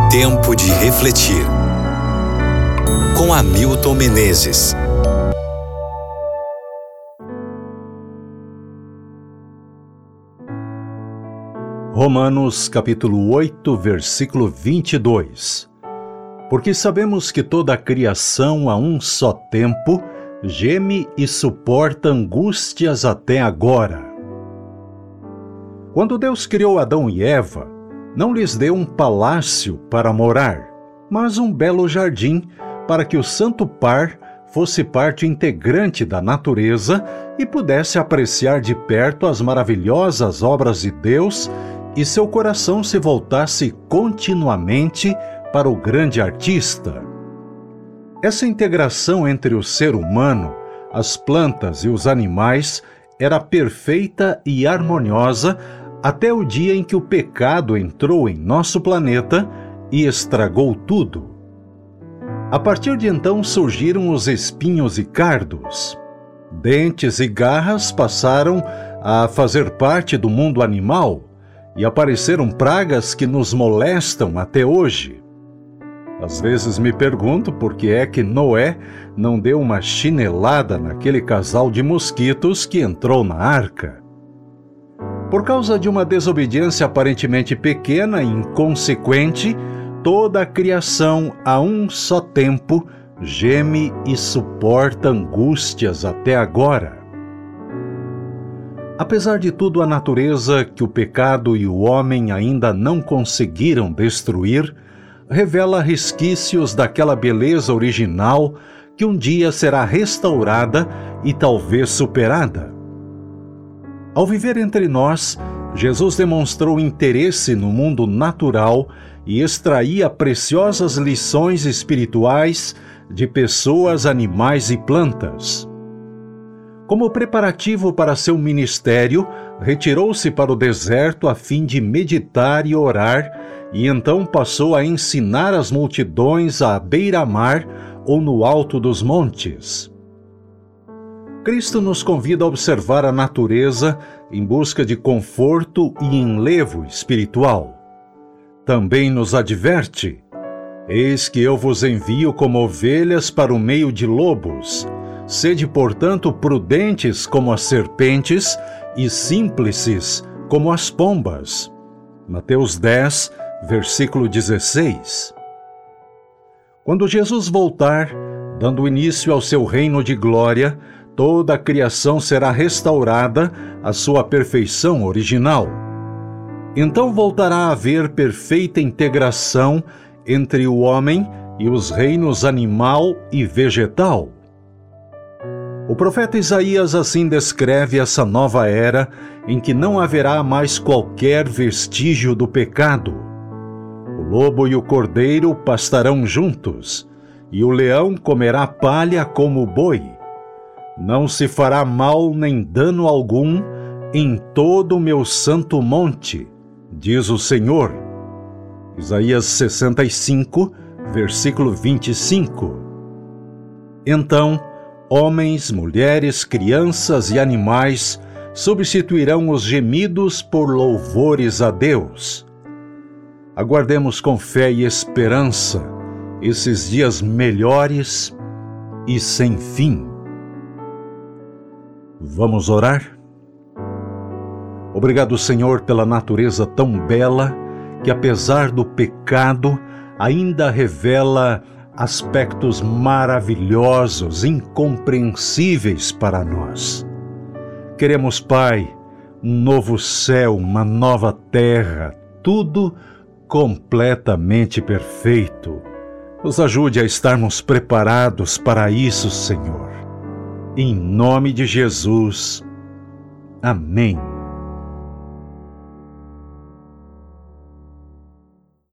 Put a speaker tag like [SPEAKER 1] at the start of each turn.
[SPEAKER 1] Tempo de refletir. Com Hamilton Menezes.
[SPEAKER 2] Romanos capítulo 8, versículo 22. Porque sabemos que toda a criação a um só tempo geme e suporta angústias até agora. Quando Deus criou Adão e Eva, não lhes deu um palácio para morar, mas um belo jardim para que o santo par fosse parte integrante da natureza e pudesse apreciar de perto as maravilhosas obras de Deus e seu coração se voltasse continuamente para o grande artista. Essa integração entre o ser humano, as plantas e os animais era perfeita e harmoniosa até o dia em que o pecado entrou em nosso planeta e estragou tudo. A partir de então surgiram os espinhos e cardos. Dentes e garras passaram a fazer parte do mundo animal e apareceram pragas que nos molestam até hoje. Às vezes me pergunto por que é que Noé não deu uma chinelada naquele casal de mosquitos que entrou na arca. Por causa de uma desobediência aparentemente pequena e inconsequente, toda a criação a um só tempo geme e suporta angústias até agora. Apesar de tudo, a natureza que o pecado e o homem ainda não conseguiram destruir revela resquícios daquela beleza original que um dia será restaurada e talvez superada. Ao viver entre nós, Jesus demonstrou interesse no mundo natural e extraía preciosas lições espirituais de pessoas, animais e plantas. Como preparativo para seu ministério, retirou-se para o deserto a fim de meditar e orar, e então passou a ensinar as multidões à beira-mar ou no alto dos montes. Cristo nos convida a observar a natureza em busca de conforto e enlevo espiritual. Também nos adverte: eis que eu vos envio como ovelhas para o meio de lobos. Sede, portanto, prudentes como as serpentes e simples como as pombas. Mateus 10, versículo 16. Quando Jesus voltar, dando início ao seu reino de glória, toda a criação será restaurada à sua perfeição original. Então voltará a haver perfeita integração entre o homem e os reinos animal e vegetal. O profeta Isaías assim descreve essa nova era em que não haverá mais qualquer vestígio do pecado. O lobo e o cordeiro pastarão juntos, e o leão comerá palha como o boi. Não se fará mal nem dano algum em todo o meu santo monte, diz o Senhor. Isaías 65, versículo 25. Então, homens, mulheres, crianças e animais substituirão os gemidos por louvores a Deus. Aguardemos com fé e esperança esses dias melhores e sem fim. Vamos orar? Obrigado, Senhor, pela natureza tão bela que, apesar do pecado, ainda revela aspectos maravilhosos, incompreensíveis para nós. Queremos, Pai, um novo céu, uma nova terra, tudo completamente perfeito. Nos ajude a estarmos preparados para isso, Senhor. Em nome de Jesus. Amém.